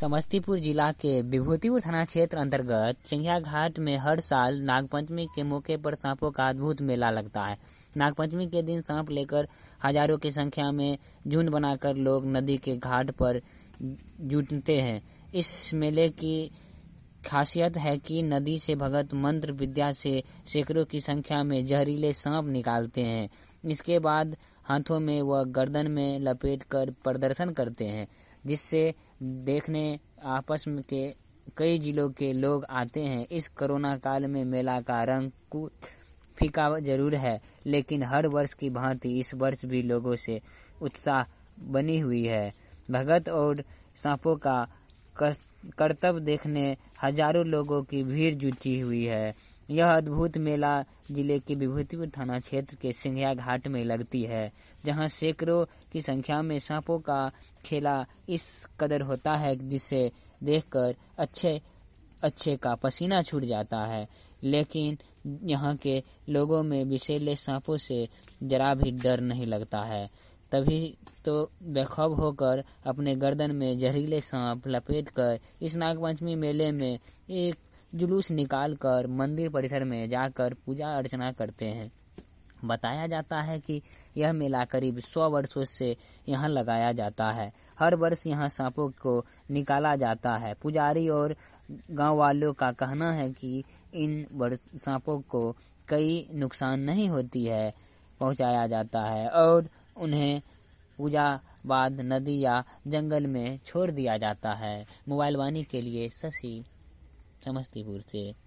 समस्तीपुर जिला के विभूतिपुर थाना क्षेत्र अंतर्गत सिंघिया घाट में हर साल नागपंचमी के मौके पर सांपों का अद्भुत मेला लगता है। नागपंचमी के दिन सांप लेकर हजारों की संख्या में झुंड बनाकर लोग नदी के घाट पर जुटते हैं। इस मेले की खासियत है कि नदी से भगत मंत्र विद्या से सैकड़ों की संख्या में जहरीले सांप निकालते हैं। इसके बाद हाथों में व गर्दन में लपेट कर प्रदर्शन करते हैं, जिससे देखने आपस में के कई जिलों के लोग आते हैं। इस कोरोना काल में मेला का रंग कुछ फीका जरूर है, लेकिन हर वर्ष की भांति इस वर्ष भी लोगों से उत्साह बनी हुई है। भगत और सांपों का करतब देखने हजारों लोगों की भीड़ जुटी हुई है। यह अद्भुत मेला जिले के विभूतिपुर थाना क्षेत्र के सिंघिया घाट में लगती है, जहां सैकड़ों की संख्या में सांपों का खेला इस कदर होता है जिसे देखकर अच्छे का पसीना छूट जाता है। लेकिन यहाँ के लोगों में विषैले सांपों से जरा भी डर नहीं लगता है, तभी तो बेखौफ होकर अपने गर्दन में जहरीले सांप लपेटकर इस नागपंचमी मेले में एक जुलूस निकालकर मंदिर परिसर में जाकर पूजा अर्चना करते हैं। बताया जाता है कि यह मेला करीब 100 वर्षों से यहाँ लगाया जाता है। हर वर्ष यहाँ सांपों को निकाला जाता है। पुजारी और गांव वालों का कहना है कि इन सांपों को कोई नुकसान नहीं होती है पहुंचाया जाता है और उन्हें पूजा बाद नदी या जंगल में छोड़ दिया जाता है। मोबाइल वाणी के लिए शशि, समस्तीपुर से।